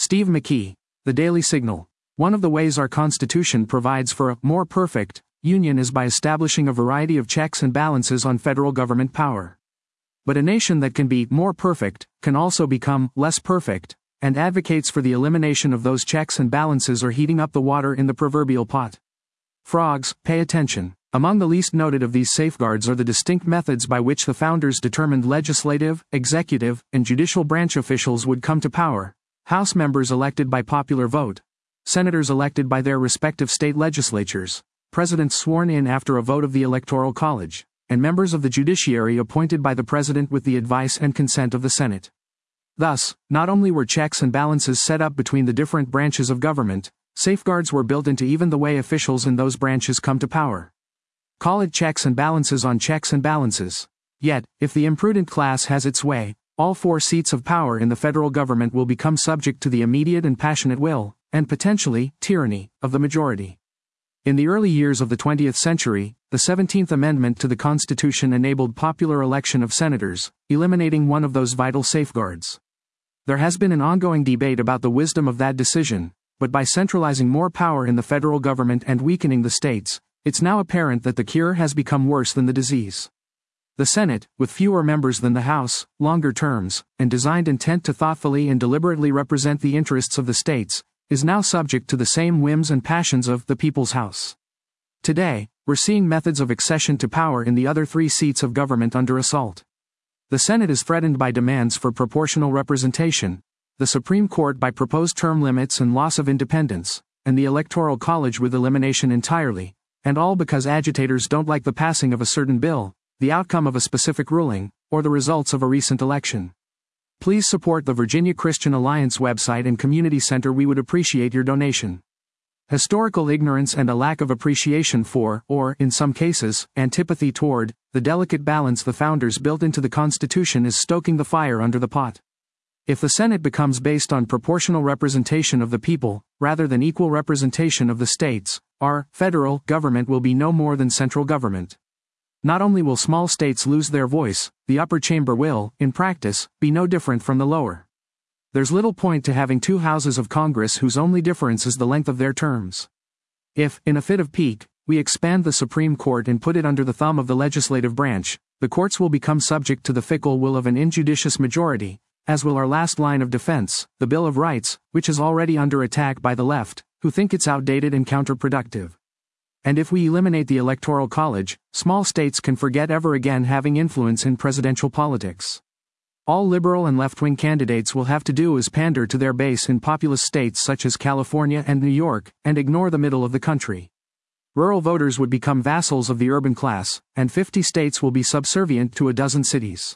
Steve McKee, The Daily Signal. One of the ways our Constitution provides for a more perfect union is by establishing a variety of checks and balances on federal government power. But a nation that can be more perfect can also become less perfect, and advocates for the elimination of those checks and balances are heating up the water in the proverbial pot. Frogs, pay attention. Among the least noted of these safeguards are the distinct methods by which the founders determined legislative, executive, and judicial branch officials would come to power: House members elected by popular vote, senators elected by their respective state legislatures, presidents sworn in after a vote of the Electoral College, and members of the judiciary appointed by the president with the advice and consent of the Senate. Thus, not only were checks and balances set up between the different branches of government, safeguards were built into even the way officials in those branches come to power. Call it checks and balances on checks and balances. Yet, if the imprudent class has its way, all 4 seats of power in the federal government will become subject to the immediate and passionate will, and potentially, tyranny, of the majority. In the early years of the 20th century, the 17th Amendment to the Constitution enabled popular election of senators, eliminating one of those vital safeguards. There has been an ongoing debate about the wisdom of that decision, but by centralizing more power in the federal government and weakening the states, it's now apparent that the cure has become worse than the disease. The Senate, with fewer members than the House, longer terms, and designed intent to thoughtfully and deliberately represent the interests of the states, is now subject to the same whims and passions of the People's House. Today, we're seeing methods of accession to power in the other 3 seats of government under assault. The Senate is threatened by demands for proportional representation, the Supreme Court by proposed term limits and loss of independence, and the Electoral College with elimination entirely, and all because agitators don't like the passing of a certain bill, the outcome of a specific ruling, or the results of a recent election. Please support the Virginia Christian Alliance website and community center. We would appreciate your donation. Historical ignorance and a lack of appreciation for, or, in some cases, antipathy toward, the delicate balance the founders built into the Constitution is stoking the fire under the pot. If the Senate becomes based on proportional representation of the people, rather than equal representation of the states, our federal government will be no more than central government. Not only will small states lose their voice, the upper chamber will, in practice, be no different from the lower. There's little point to having 2 houses of Congress whose only difference is the length of their terms. If, in a fit of pique, we expand the Supreme Court and put it under the thumb of the legislative branch, the courts will become subject to the fickle will of an injudicious majority, as will our last line of defense, the Bill of Rights, which is already under attack by the left, who think it's outdated and counterproductive. And if we eliminate the Electoral College, small states can forget ever again having influence in presidential politics. All liberal and left-wing candidates will have to do is pander to their base in populous states such as California and New York, and ignore the middle of the country. Rural voters would become vassals of the urban class, and 50 states will be subservient to a dozen cities.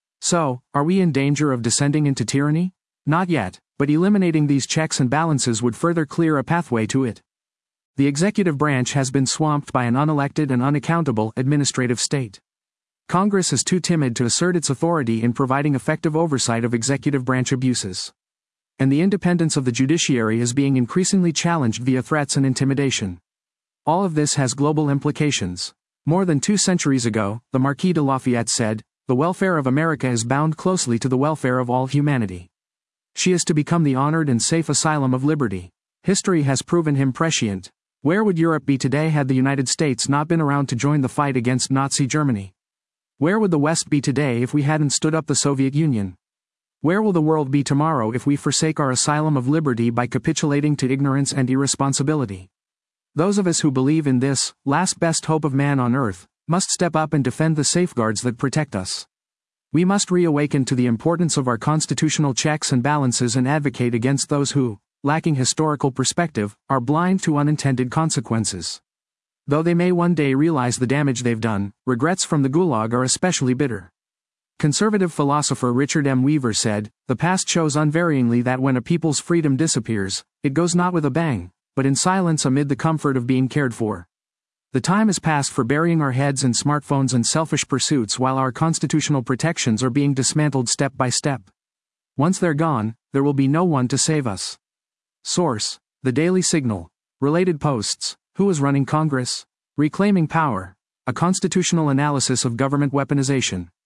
So, are we in danger of descending into tyranny? Not yet, but eliminating these checks and balances would further clear a pathway to it. The executive branch has been swamped by an unelected and unaccountable administrative state. Congress is too timid to assert its authority in providing effective oversight of executive branch abuses. And the independence of the judiciary is being increasingly challenged via threats and intimidation. All of this has global implications. More than 2 centuries ago, the Marquis de Lafayette said, "The welfare of America is bound closely to the welfare of all humanity. She is to become the honored and safe asylum of liberty." History has proven him prescient. Where would Europe be today had the United States not been around to join the fight against Nazi Germany? Where would the West be today if we hadn't stood up the Soviet Union? Where will the world be tomorrow if we forsake our asylum of liberty by capitulating to ignorance and irresponsibility? Those of us who believe in this, last best hope of man on earth, must step up and defend the safeguards that protect us. We must reawaken to the importance of our constitutional checks and balances and advocate against those who, lacking historical perspective, are blind to unintended consequences. Though they may one day realize the damage they've done, regrets from the Gulag are especially bitter. Conservative philosopher Richard M. Weaver said, "The past shows unvaryingly that when a people's freedom disappears, it goes not with a bang, but in silence amid the comfort of being cared for." The time is past for burying our heads in smartphones and selfish pursuits while our constitutional protections are being dismantled step by step. Once they're gone, there will be no one to save us. Source: The Daily Signal. Related posts: Who is running Congress? Reclaiming Power. A constitutional analysis of government weaponization.